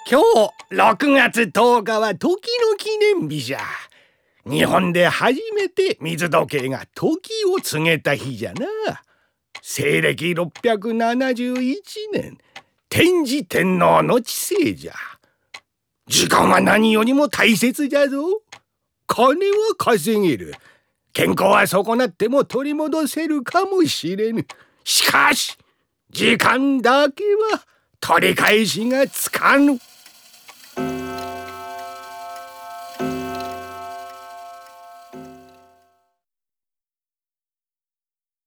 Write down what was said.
今日6月10日は時の記念日じゃ。日本で初めて水時計が時を告げた日じゃな。西暦671年、天智天皇の治世じゃ。時間は何よりも大切じゃぞ。金は稼げる。健康は損なっても取り戻せるかもしれぬ。しかし、時間だけは取り返しがつかぬ。